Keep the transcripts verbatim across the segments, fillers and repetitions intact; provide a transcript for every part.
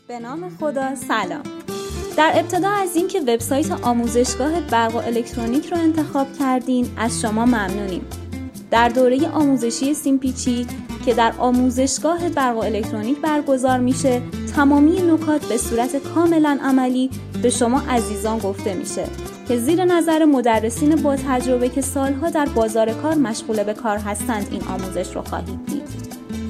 به نام خدا. سلام. در ابتدا از اینکه وبسایت آموزشگاه برق و الکترونیک رو انتخاب کردین از شما ممنونیم. در دوره آموزشی سیمپیچی که در آموزشگاه برق و الکترونیک برگزار میشه، تمامی نکات به صورت کاملا عملی به شما عزیزان گفته میشه که زیر نظر مدرسین با تجربه که سالها در بازار کار مشغول به کار هستند این آموزش رو خواهید دید.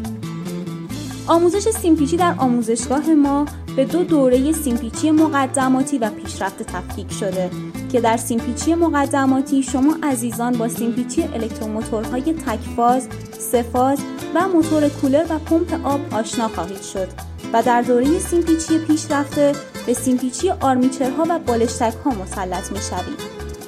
آموزش سیمپیچی در آموزشگاه ما به دو دوره سیمپیچی مقدماتی و پیشرفته تفکیک شده که در سیمپیچی مقدماتی شما عزیزان با سیمپیچی الکتروموتورهای تکفاز، سه‌فاز و موتور کولر و پمپ آب آشنا خواهید شد و در دوره سیمپیچی پیشرفته به سیمپیچی آرمیچرها و بالشتک‌ها مسلط می‌شوید.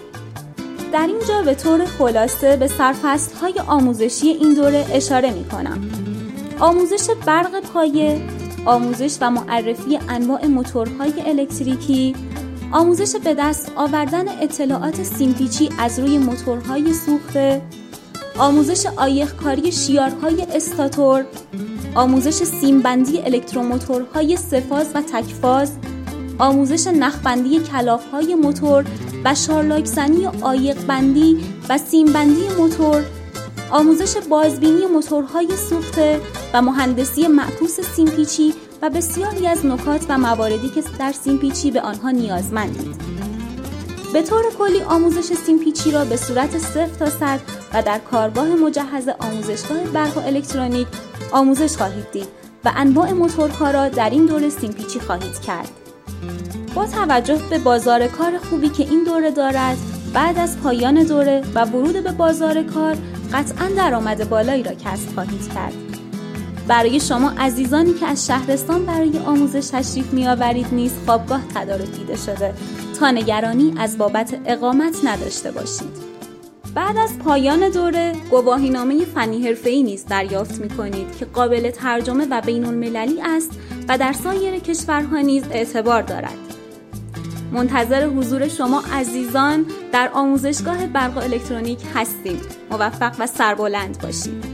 در اینجا به طور خلاصه به سرفصل‌های آموزشی این دوره اشاره می‌کنم. آموزش برق پایه، آموزش و معرفی انواع موتورهای الکتریکی، آموزش به دست آوردن اطلاعات سیمپیچی از روی موتورهای سوخته، آموزش عایق‌کاری شیارهای استاتور، آموزش سیمبندی الکتروموتورهای سه‌فاز و تکفاز، آموزش نخبندی کلافهای موتور و شارلاک‌زنی عایق‌بندی و سیمبندی موتور، آموزش بازبینی موتورهای سوخته و مهندسی معکوس سیمپیچی و بسیاری از نکات و مواردی که در سیمپیچی به آنها نیازمندید. به طور کلی آموزش سیمپیچی را به صورت صفر تا صد و در کارگاه مجهز آموزشگاه برق و الکترونیک آموزش خواهید دید و انواع موتورها را در این دوره سیمپیچی خواهید کرد. با توجه به بازار کار خوبی که این دوره دارد، بعد از پایان دوره و ورود به بازار کار قطعاً درآمد بالایی را کسب خواهید کرد. برای شما عزیزانی که از شهرستان برای آموزش تشریف می‌آورید نیز خوابگاه تدارک دیده شده تا نگرانی از بابت اقامت نداشته باشید. بعد از پایان دوره گواهینامه فنی حرفه‌ای نیز دریافت می‌کنید که قابل ترجمه و بین‌المللی است و در سایر کشورها نیز اعتبار دارد. منتظر حضور شما عزیزان در آموزشگاه برق و الکترونیک هستیم. موفق و سربلند باشید.